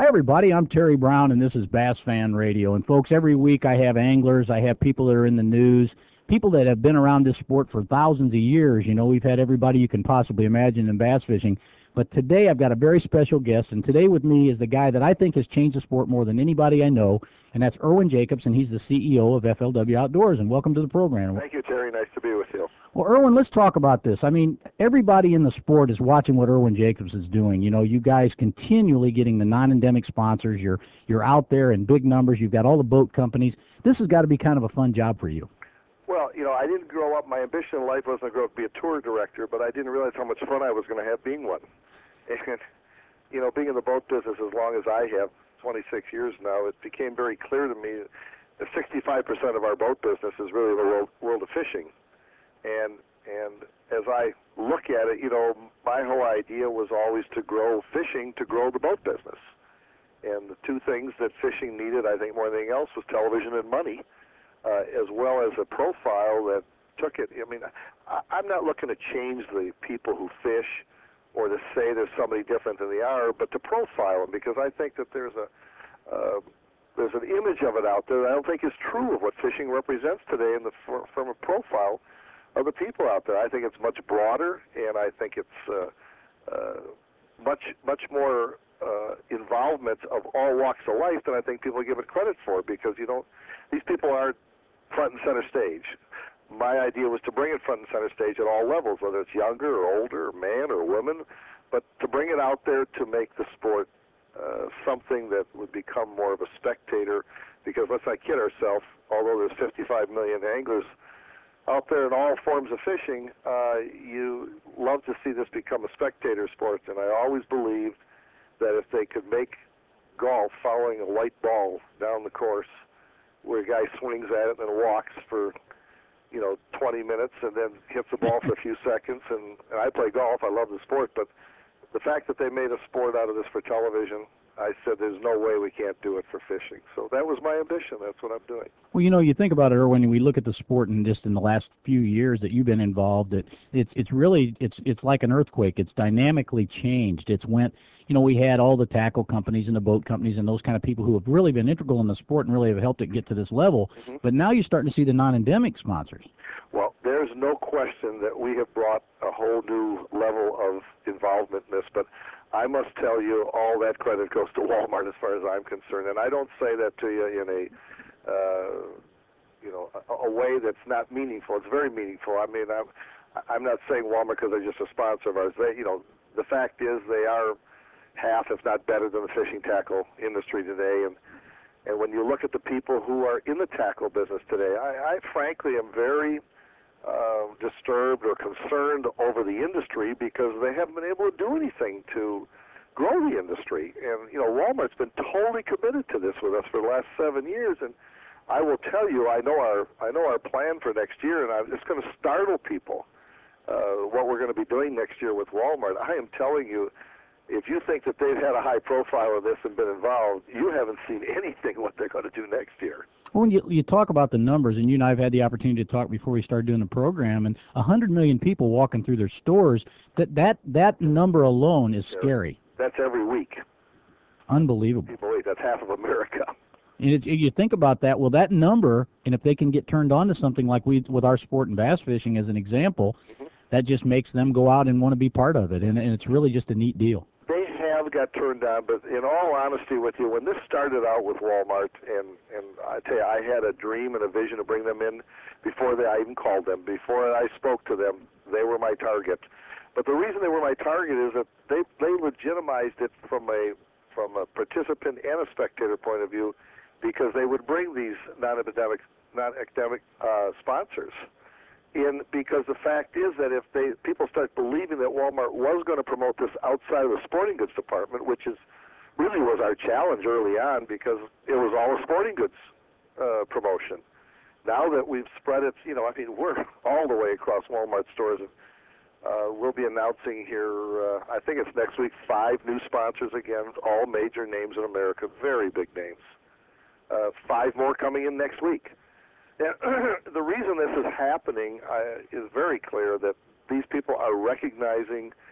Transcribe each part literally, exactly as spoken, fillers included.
Hi, everybody. I'm Terry Brown, and this is Bass Fan Radio. And, folks, every week I have anglers, I have people that are in the news, people that have been around this sport for thousands of years. You know, we've had everybody you can possibly imagine in bass fishing. But today I've got a very special guest, and today with me is the guy that I think has changed the sport more than anybody I know, and that's Irwin Jacobs, and he's the C E O of F L W Outdoors. And welcome to the program. Thank you, Terry. Nice to be with you. Well, Irwin, let's talk about this. I mean, everybody in the sport is watching what Irwin Jacobs is doing. You know, you guys continually getting the non-endemic sponsors. You're you're out there in big numbers. You've got all the boat companies. This has got to be kind of a fun job for you. Well, you know, I didn't grow up. My ambition in life wasn't to grow up to be a tour director, but I didn't realize how much fun I was going to have being one. And, you know, being in the boat business as long as I have, twenty-six years now, it became very clear to me that sixty-five percent of our boat business is really the world, world of fishing. And and as I look at it, you know, my whole idea was always to grow fishing, to grow the boat business. And the two things that fishing needed, I think, more than anything else, was television and money, uh, as well as a profile that took it. I mean, I, I'm not looking to change the people who fish or to say there's somebody different than they are, but to profile them, because I think that there's a uh, there's an image of it out there that I don't think is true of what fishing represents today in the from a profile of the people out there. I think it's much broader, and I think it's uh, uh, much much more uh, involvement of all walks of life than I think people give it credit for, because you don't these people aren't front and center stage. My idea was to bring it front and center stage at all levels, whether it's younger or older, or man or woman, but to bring it out there to make the sport uh, something that would become more of a spectator, because let's not kid ourselves, although there's fifty-five million anglers out there in all forms of fishing, uh, you love to see this become a spectator sport, and I always believed that if they could make golf following a white ball down the course, where a guy swings at it and then walks for, you know, twenty minutes and then hits the ball for a few seconds, and, and I play golf, I love the sport, but the fact that they made a sport out of this for television, I said there's no way we can't do it for fishing. So that was my ambition. That's what I'm doing. Well, you know, you think about it, Irwin, we look at the sport, and just in the last few years that you've been involved, it, it's it's really it's it's like an earthquake. It's dynamically changed. It's went, you know, we had all the tackle companies and the boat companies and those kind of people who have really been integral in the sport and really have helped it get to this level. Mm-hmm. But now you're starting to see the non-endemic sponsors. Well, there's no question that we have brought a whole new level of involvement in this, but I must tell you, all that credit goes to Walmart as far as I'm concerned, and I don't say that to you in a, uh, you know, a, a way that's not meaningful. It's very meaningful. I mean, I'm, I'm not saying Walmart because they're just a sponsor of ours. They, you know, the fact is they are half, if not better, than the fishing tackle industry today, and and when you look at the people who are in the tackle business today, I, I frankly am very Uh, disturbed or concerned over the industry, because they haven't been able to do anything to grow the industry. And, you know, Walmart's been totally committed to this with us for the last seven years. And I will tell you, I know our I know our plan for next year, and I'm just going to startle people uh, what we're going to be doing next year with Walmart. I am telling you, if you think that they've had a high profile of this and been involved, you haven't seen anything what they're going to do next year. Well, when you, you talk about the numbers, and you and I have had the opportunity to talk before we started doing the program, and one hundred million people walking through their stores, that, that, that number alone is scary. That's every week. Unbelievable. People, wait, that's half of America. And it's, you think about that, well, that number, and if they can get turned on to something like we with our sport and bass fishing as an example, mm-hmm. that just makes them go out and want to be part of it, and, and it's really just a neat deal. They have got turned on, but in all honesty with you, when this started out with Walmart, and, and I tell you, I had a dream and a vision to bring them in before they, I even called them. Before I spoke to them, they were my target. But the reason they were my target is that they, they legitimized it from a, from a participant and a spectator point of view, because they would bring these non-academic, non-academic uh, sponsors in, because the fact is that if they people start believing that Walmart was going to promote this outside of the sporting goods department, which is really was our challenge early on, because it was all a sporting goods uh, promotion. Now that we've spread it, you know, I mean, we're all the way across Walmart stores. Uh, we'll be announcing here, uh, I think it's next week, five new sponsors again, all major names in America, very big names. Uh, five more coming in next week. And the reason this is happening uh, is very clear, that these people are recognizing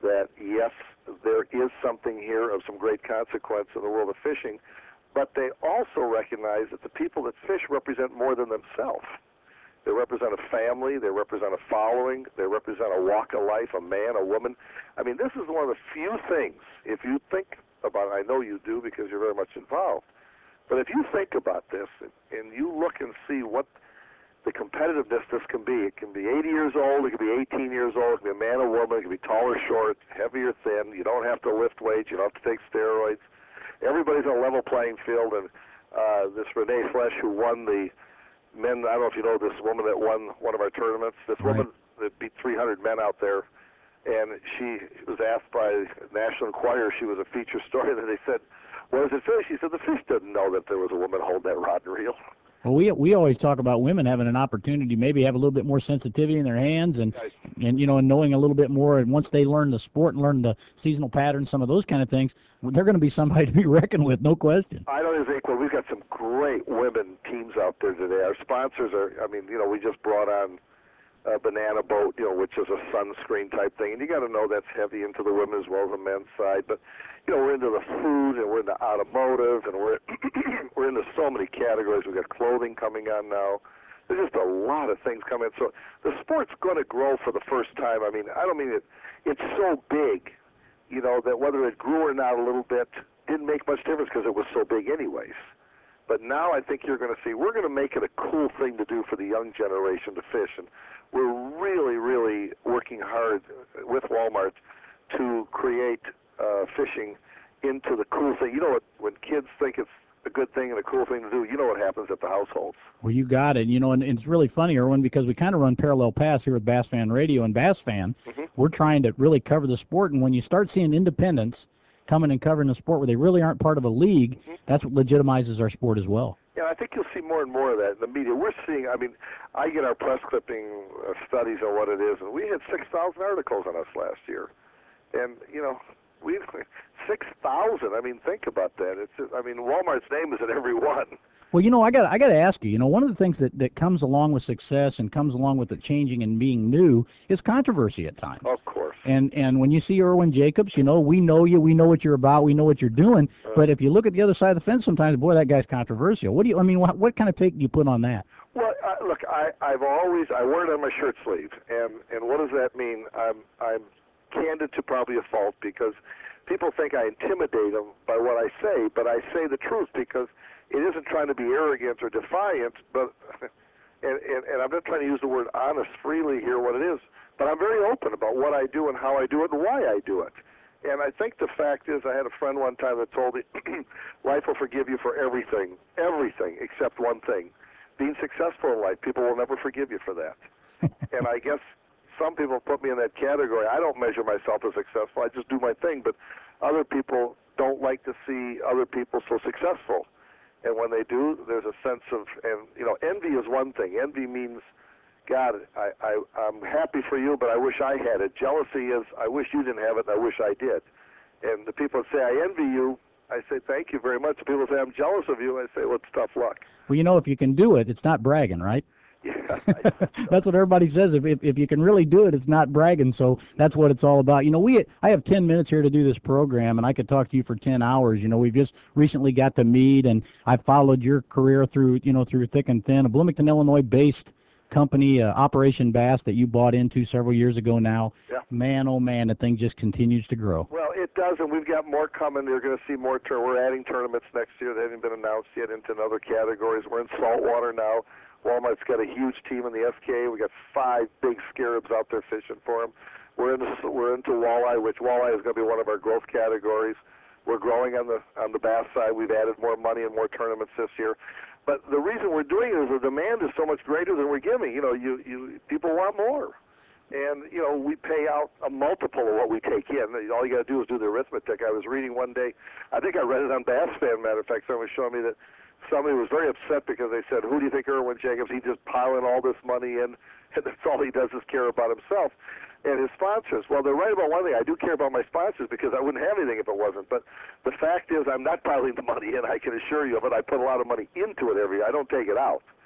that, yes, there is something here of some great consequence in the world of fishing, but they also recognize that the people that fish represent more than themselves. They represent a family, they represent a following, they represent a walk of life, a man, a woman. I mean, this is one of the few things, if you think about it, I know you do because you're very much involved, but if you think about this and, and you look and see what the competitiveness this can be, it can be eighty years old, it can be eighteen years old, it can be a man or woman, it can be tall or short, heavy or thin, you don't have to lift weights, you don't have to take steroids. Everybody's on a level playing field, and uh, this Renee Flesch, who won the men, I don't know if you know this woman that won one of our tournaments, this Right. woman that beat three hundred men out there, and she was asked by National Enquirer, she was a feature story, and they said, what is it fish? She said, the fish didn't know that there was a woman holding that rod and reel. Well, we we always talk about women having an opportunity, maybe have a little bit more sensitivity in their hands, and Right. and you know, and knowing a little bit more. And once they learn the sport and learn the seasonal patterns, some of those kind of things, they're going to be somebody to be reckoned with, no question. I don't think, well, we've got some great women teams out there today. Our sponsors are, I mean, you know, we just brought on a Banana Boat, you know, which is a sunscreen type thing. And you got to know that's heavy into the women as well as the men's side. But, you know, we're into the food and we're into automotive and we're, we're into so many categories. We've got clothing coming on now. There's just a lot of things coming. So the sport's going to grow for the first time. I mean, I don't mean it, it's so big, you know, that whether it grew or not a little bit didn't make much difference because it was so big anyways. But now I think you're going to see, we're going to make it a cool thing to do for the young generation to fish. And we're really, really working hard with Walmart to create uh, fishing into the cool thing. You know what, when kids think it's a good thing and a cool thing to do, you know what happens at the households. Well, you got it. You know, and, and it's really funny, Erwin, because we kind of run parallel paths here with Bass Fan Radio and Bass Fan. Mm-hmm. We're trying to really cover the sport, and when you start seeing independents coming and covering the sport where they really aren't part of a league, mm-hmm. that's what legitimizes our sport as well. Yeah, I think you'll see more and more of that in the media. We're seeing, I mean, I get our press clipping uh, studies on what it is, and we had six thousand articles on us last year. And, you know, we six thousand, I mean, think about that. It's, I mean, Walmart's name is in every one. Well, you know, I got I got to ask you, you know, one of the things that, that comes along with success and comes along with the changing and being new is controversy at times. Of course. And and when you see Erwin Jacobs, you know, we know you, we know what you're about, we know what you're doing. Uh, but if you look at the other side of the fence sometimes, boy, that guy's controversial. What do you, I mean, what, what kind of take do you put on that? Well, uh, look, I, I've always, I wear it on my shirt sleeve. And, and what does that mean? I'm, I'm candid to probably a fault because people think I intimidate them by what I say, but I say the truth because it isn't trying to be arrogant or defiant, but and, and, and I'm not trying to use the word honest freely here, what it is, but I'm very open about what I do and how I do it and why I do it. And I think the fact is, I had a friend one time that told me, life will forgive you for everything, everything except one thing. Being successful in life, people will never forgive you for that. And I guess some people put me in that category. I don't measure myself as successful. I just do my thing, but other people don't like to see other people so successful. And when they do, there's a sense of, and you know, envy is one thing. Envy means, God, I, I, I'm happy for you, but I wish I had it. Jealousy is, I wish you didn't have it, and I wish I did. And the people say, I envy you, I say, thank you very much. The people say, I'm jealous of you, I say, well, it's tough luck. Well, you know, if you can do it, it's not bragging, right? Yeah, that's what everybody says. If, if if you can really do it, it's not bragging. So that's what it's all about. You know, we I have ten minutes here to do this program, and I could talk to you for ten hours. You know, we've just recently got to meet, and I've followed your career through, you know, through thick and thin. A Bloomington, Illinois-based company, uh, Operation Bass, that you bought into several years ago now. Yeah. Man, oh man, the thing just continues to grow. Well, it does, and we've got more coming. You're going to see more. Tur- we're adding tournaments next year. They haven't been announced yet into other categories. We're in saltwater now. Walmart's got a huge team in the S K A. We got five big scarabs out there fishing for them. We're into we're into walleye, which walleye is going to be one of our growth categories. We're growing on the on the bass side. We've added more money and more tournaments this year. But the reason we're doing it is the demand is so much greater than we're giving. You know, you you people want more, and you know we pay out a multiple of what we take in. All you got to do is do the arithmetic. I was reading one day, I think I read it on Bass Fan. Matter of fact, someone was showing me that. Somebody was very upset because they said, who do you think Erwin Jacobs, he just piling all this money in, and that's all he does is care about himself and his sponsors. Well, they're right about one thing. I do care about my sponsors because I wouldn't have anything if it wasn't. But the fact is I'm not piling the money in, I can assure you of it. I put a lot of money into it every year. I don't take it out.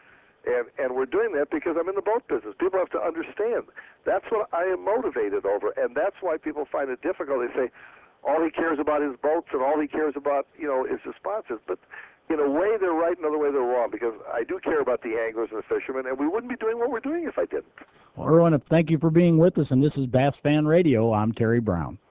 And, and we're doing that because I'm in the boat business. People have to understand. That's what I am motivated over, and that's why people find it difficult. They say, all he cares about is boats, and all he cares about, you know, is the sponsors. But in a way, they're right, in another way, they're wrong, because I do care about the anglers and the fishermen, and we wouldn't be doing what we're doing if I didn't. Well, Erwin, thank you for being with us, and this is Bass Fan Radio. I'm Terry Brown.